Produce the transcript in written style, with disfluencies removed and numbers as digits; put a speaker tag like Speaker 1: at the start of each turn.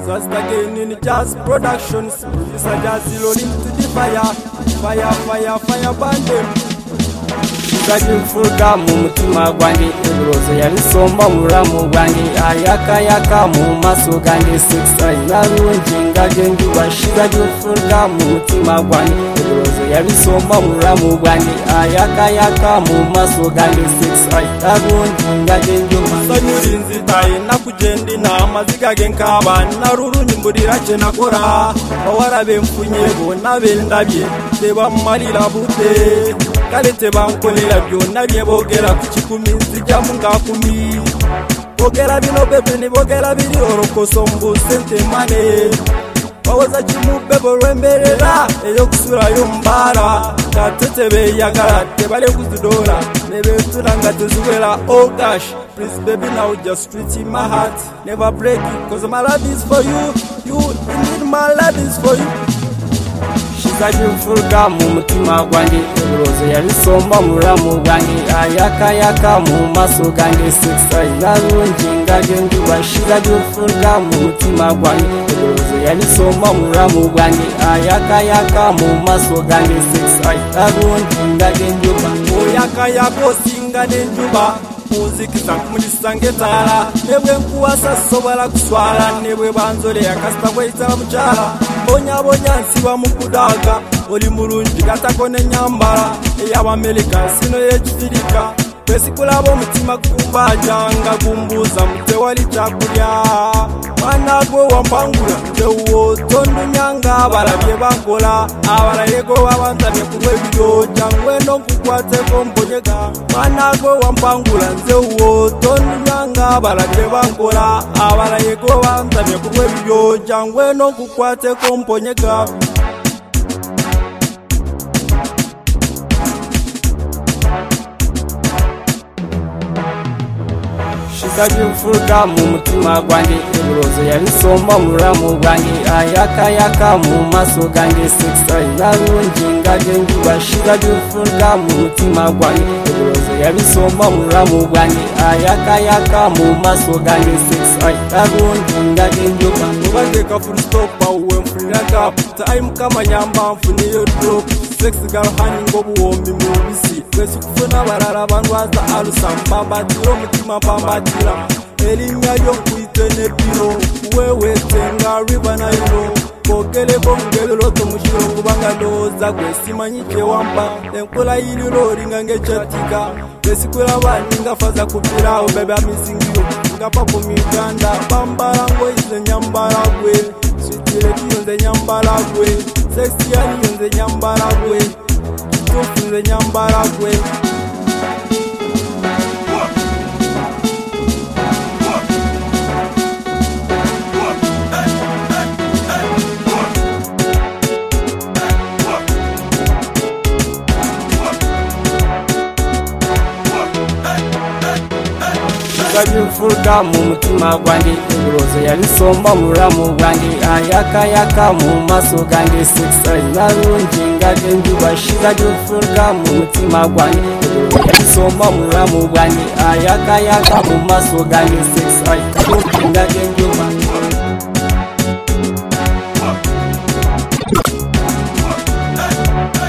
Speaker 1: Just again in Jazz Productions. Producer Jazzy rolling to the fire. Fire, fire, fire, burn them.
Speaker 2: Mfuga mu mutima gwange ebirozo yabisomba muramu gwange ayakayaka mu maso gange six narungi ngage ndibashiga mfuga mu mutima gwange ebirozo yabisomba muramu gwange ayakayaka mu maso gange six narungi ngage
Speaker 1: ndibasanyurinzi tayi nakujendi na maziga genkaba narurunyi mburira cye nakora bawarabe mfunyebo nabendabye teba malira bute kalete bankolera byonna byebogera ku kikumi nzija mu ngakumi bogera bino bebe ne bogera biri orokoso mbu sente mane bawoza kimubbe bolwemberera eyokusulayo mbara tatete yagala tebale kuzidora nebetulanga teziwera. Oh gosh, please baby now just treat in my heart, never break it cause my love is for you, you indeed my love is for you.
Speaker 2: Mfuga mu mutima gwange ebirozo yabisomba muramu gwange ayakayaka mu maso gange six narungi ngage ndibashiga mfuga mu mutima gwange ebirozo yabisomba muramu gwange ayakayaka mu maso gange six narungi ngage njuba
Speaker 1: oyakayako singa nenjuba muzikisa kumulisange tala nebwe nkuwasa sobola kuswala nebwe banzole yakasita kweyitala mukyala bonya nsiba mukudaga oli mulungi gatako nenyambala ey'abamerika sino yekifirika kwesikulaba omutima gumbajanga gumbuuza mutewali kyakulya mwana gwe wampangula tewo tondunyanga abalabye bankola abalayego babantamye ku lw'ebiro jangwe n'okukwateko mponyeka mwana gwe wampangula nzewo tondunyanga abalabye bankola abalayego babantamye ku lw'ebiro jangwe n'okukwateko mponyeka.
Speaker 2: Mfuga mu mutima gwange ebirozo yabisomba muramu gwange ayakayaka mu maso gange six narungi ngage ndibashiga mfuga mu mutima gwange ebirozo yabisomba muramu gwange ayakayaka mu maso gange six narungi ngage njuba
Speaker 1: ubandeka full stop bawe mfulaka time kama nyamba mfuniyo drop sex girl hani ngobuwombi mubisi kwesi kufuna barara bandwaza alusamba batiro mutima pambatira elinya yonkuyite nebiro wewe tenga river nairo bogele bongele loto mushiro kubanga ndoza kwesimanyi kyewampa enkola yiliro ringange chatika kwesikula bani ngafaza kupirawo bebe amisingiyo ngapapo miganda bambala ngoyize nyambala gwe switile tiyonze nyambala gwe sexyali yonze nyambala gwe tufunze nyambala gwe.
Speaker 2: Mfuga mu mutima gwange ebirozo yabisomba muramu gwange ayakayaka mu maso gange six narungi ngage ndibashiga mfuga mu mutima gwange ebirozo yabisomba muramu gwange ayakayaka mu maso gange six narungi ngage